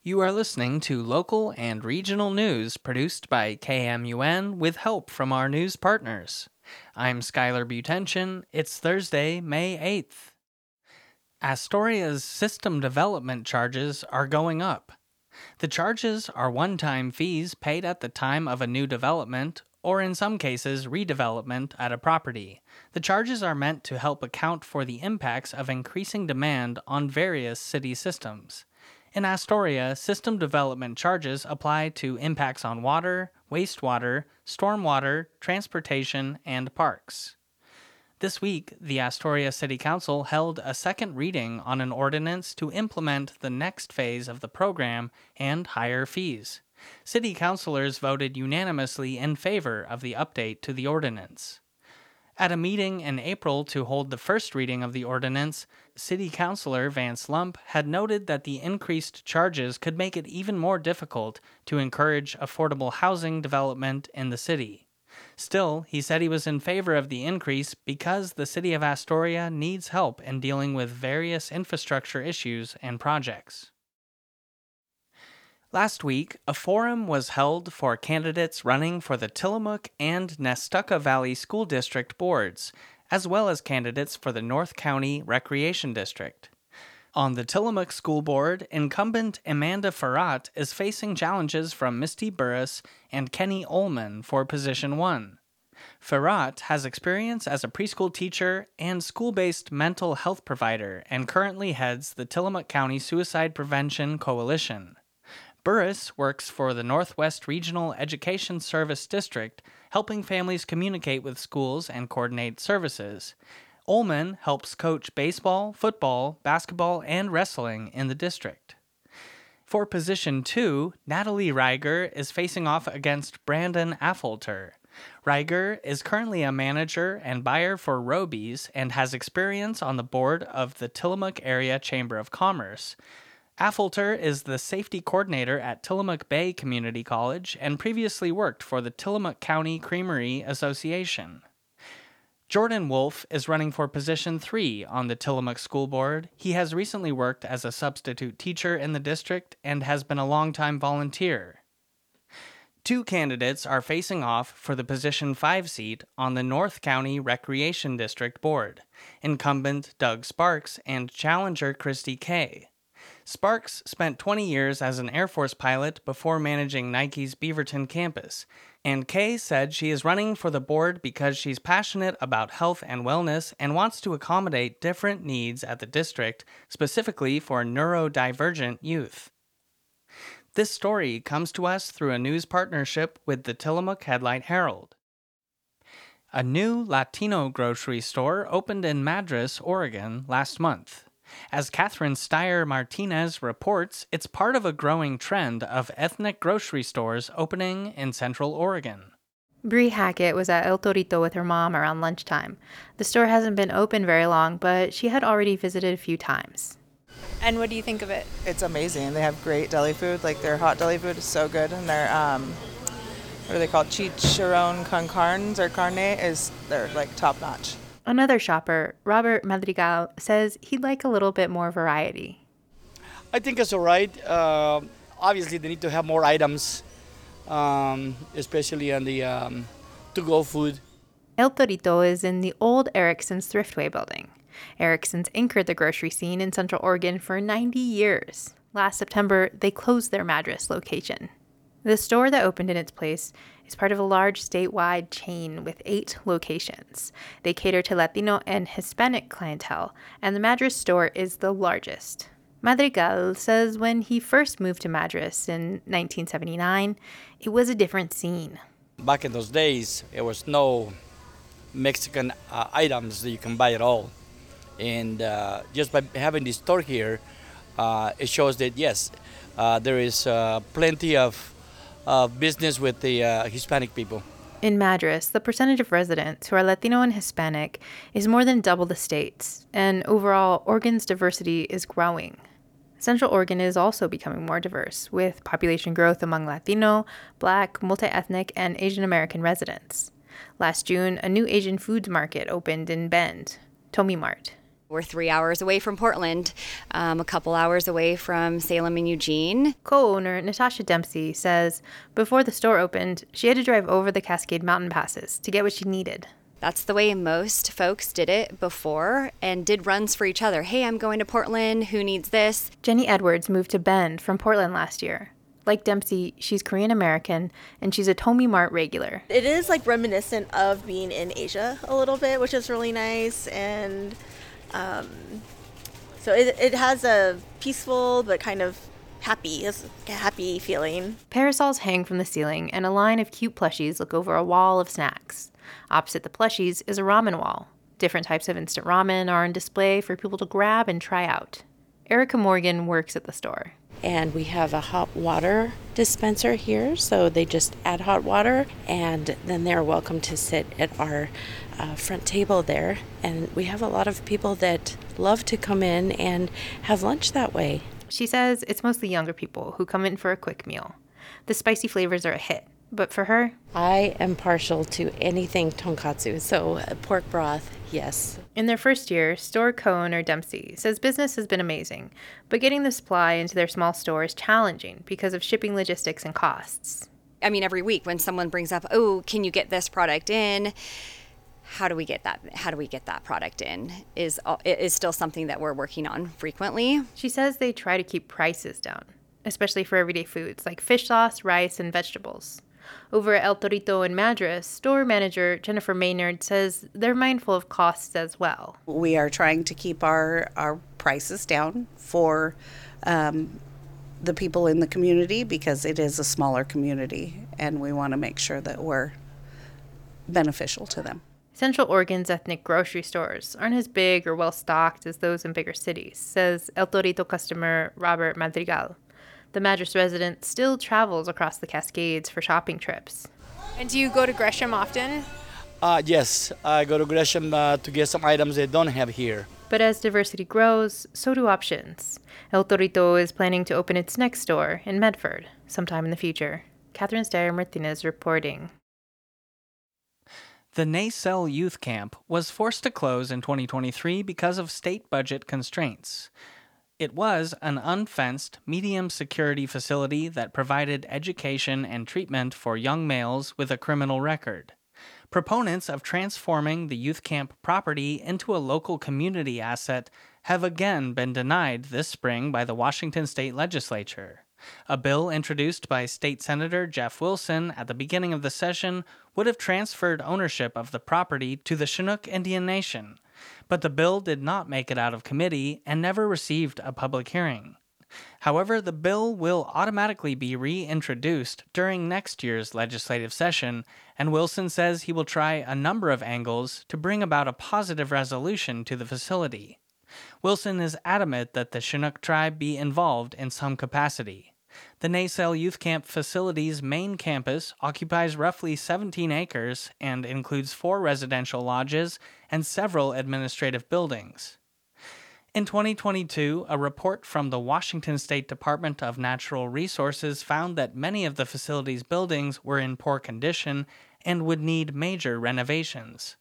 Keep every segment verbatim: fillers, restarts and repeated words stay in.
You are listening to local and regional news produced by K M U N with help from our news partners. I'm Skylar Butension. It's Thursday, May eighth. Astoria's system development charges are going up. The charges are one-time fees paid at the time of a new development, or in some cases, redevelopment at a property. The charges are meant to help account for the impacts of increasing demand on various city systems. In Astoria, system development charges apply to impacts on water, wastewater, stormwater, transportation, and parks. This week, the Astoria City Council held a second reading on an ordinance to implement the next phase of the program and higher fees. City councilors voted unanimously in favor of the update to the ordinance. At a meeting in April to hold the first reading of the ordinance, City Councilor Vance Lump had noted that the increased charges could make it even more difficult to encourage affordable housing development in the city. Still, he said he was in favor of the increase because the city of Astoria needs help in dealing with various infrastructure issues and projects. Last week, a forum was held for candidates running for the Tillamook and Nestucca Valley School District boards, as well as candidates for the North County Recreation District. On the Tillamook School Board, incumbent Amanda Farrat is facing challenges from Misty Burris and Kenny Ullman for position one. Farrat has experience as a preschool teacher and school-based mental health provider and currently heads the Tillamook County Suicide Prevention Coalition. Burris works for the Northwest Regional Education Service District, helping families communicate with schools and coordinate services. Ullman helps coach baseball, football, basketball, and wrestling in the district. For position two, Natalie Reiger is facing off against Brandon Affolter. Reiger is currently a manager and buyer for Robies and has experience on the board of the Tillamook Area Chamber of Commerce. Affolter is the safety coordinator at Tillamook Bay Community College and previously worked for the Tillamook County Creamery Association. Jordan Wolf is running for position three on the Tillamook School Board. He has recently worked as a substitute teacher in the district and has been a longtime volunteer. Two candidates are facing off for the position five seat on the North County Recreation District Board, incumbent Doug Sparks and challenger Christy Kay. Sparks spent twenty years as an Air Force pilot before managing Nike's Beaverton campus, and Kay said she is running for the board because she's passionate about health and wellness and wants to accommodate different needs at the district, specifically for neurodivergent youth. This story comes to us through a news partnership with the Tillamook Headlight Herald. A new Latino grocery store opened in Madras, Oregon, last month. As Catherine Steyer Martinez reports, it's part of a growing trend of ethnic grocery stores opening in Central Oregon. Bree Hackett was at El Torito with her mom around lunchtime. The store hasn't been open very long, but she had already visited a few times. And what do you think of it? It's amazing. They have great deli food. Like, their hot deli food is so good. And their, um, what are they called? Chicharron con carnes or carne is, they're like top notch. Another shopper, Robert Madrigal, says he'd like a little bit more variety. I think it's all right. Uh, obviously, they need to have more items, um, especially on the um, to-go food. El Torito is in the old Erickson's Thriftway building. Erickson's anchored the grocery scene in Central Oregon for ninety years. Last September, they closed their Madras location. The store that opened in its place is part of a large statewide chain with eight locations. They cater to Latino and Hispanic clientele, and the Madras store is the largest. Madrigal says when he first moved to Madras in nineteen seventy-nine, it was a different scene. Back in those days, there was no Mexican uh, items that you can buy at all. And uh, just by having this store here, uh, it shows that, yes, uh, there is uh, plenty of Uh, business with the uh, Hispanic people. In Madras, the percentage of residents who are Latino and Hispanic is more than double the state's, and overall, Oregon's diversity is growing. Central Oregon is also becoming more diverse, with population growth among Latino, Black, multi-ethnic, and Asian American residents. Last June, a new Asian foods market opened in Bend, Tomi Mart. We're three hours away from Portland, um, a couple hours away from Salem and Eugene. Co-owner Natasha Dempsey says before the store opened, she had to drive over the Cascade Mountain passes to get what she needed. That's the way most folks did it before and did runs for each other. Hey, I'm going to Portland. Who needs this? Jenny Edwards moved to Bend from Portland last year. Like Dempsey, she's Korean American, and she's a Tomy Mart regular. It is like reminiscent of being in Asia a little bit, which is really nice. And um, so it, it has a peaceful but kind of happy, it's a happy feeling. Parasols hang from the ceiling, and a line of cute plushies look over a wall of snacks. Opposite the plushies is a ramen wall. Different types of instant ramen are on display for people to grab and try out. Erica Morgan works at the store. And we have a hot water dispenser here, so they just add hot water, and then they're welcome to sit at our uh, front table there. And we have a lot of people that love to come in and have lunch that way. She says it's mostly younger people who come in for a quick meal. The spicy flavors are a hit, but for her, I am partial to anything tonkatsu, so uh, pork broth, yes. In their first year, store co-owner Dempsey says business has been amazing, but getting the supply into their small store is challenging because of shipping logistics and costs. I mean, every week when someone brings up, oh, can you get this product in? How do we get that? How do we get that product in? Is is still something that we're working on frequently. She says they try to keep prices down, especially for everyday foods like fish sauce, rice, and vegetables. Over at El Torito in Madras, store manager Jennifer Maynard says they're mindful of costs as well. We are trying to keep our, our prices down for um, the people in the community because it is a smaller community and we want to make sure that we're beneficial to them. Central Oregon's ethnic grocery stores aren't as big or well-stocked as those in bigger cities, says El Torito customer Robert Madrigal. The Madras resident still travels across the Cascades for shopping trips. And do you go to Gresham often? Uh, yes, I go to Gresham uh, to get some items they don't have here. But as diversity grows, so do options. El Torito is planning to open its next store in Medford sometime in the future. Catherine Steyer-Martinez reporting. The Nacelle Youth Camp was forced to close in twenty twenty-three because of state budget constraints. It was an unfenced, medium-security facility that provided education and treatment for young males with a criminal record. Proponents of transforming the youth camp property into a local community asset have again been denied this spring by the Washington State Legislature. A bill introduced by State Senator Jeff Wilson at the beginning of the session would have transferred ownership of the property to the Chinook Indian Nation, but the bill did not make it out of committee and never received a public hearing. However, the bill will automatically be reintroduced during next year's legislative session, and Wilson says he will try a number of angles to bring about a positive resolution to the facility. Wilson is adamant that the Chinook tribe be involved in some capacity. The Nacelle Youth Camp facility's main campus occupies roughly seventeen acres and includes four residential lodges and several administrative buildings. In twenty twenty-two, a report from the Washington State Department of Natural Resources found that many of the facility's buildings were in poor condition and would need major renovations.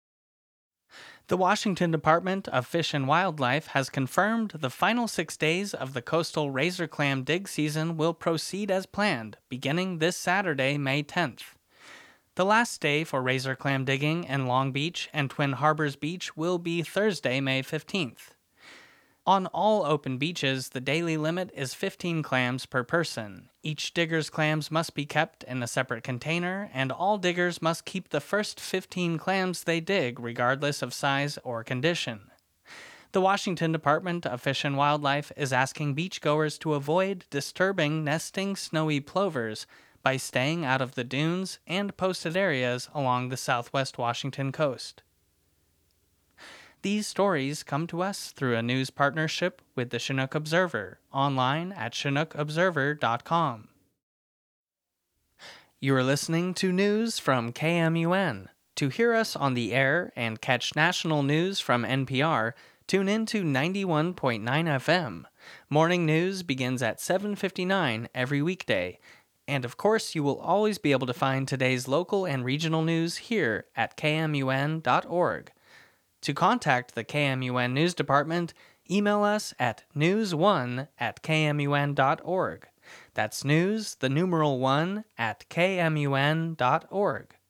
The Washington Department of Fish and Wildlife has confirmed the final six days of the coastal razor clam dig season will proceed as planned, beginning this Saturday, May tenth. The last day for razor clam digging in Long Beach and Twin Harbors Beach will be Thursday, May fifteenth. On all open beaches, the daily limit is fifteen clams per person. Each digger's clams must be kept in a separate container, and all diggers must keep the first fifteen clams they dig, regardless of size or condition. The Washington Department of Fish and Wildlife is asking beachgoers to avoid disturbing nesting snowy plovers by staying out of the dunes and posted areas along the southwest Washington coast. These stories come to us through a news partnership with the Chinook Observer, online at chinook observer dot com. You are listening to news from K M U N. To hear us on the air and catch national news from N P R, tune in to ninety-one point nine F M. Morning news begins at seven fifty-nine every weekday. And of course, you will always be able to find today's local and regional news here at k m u n dot org. To contact the K M U N News Department, email us at news one at k m u n dot org. That's news, the numeral one, at k m u n dot org.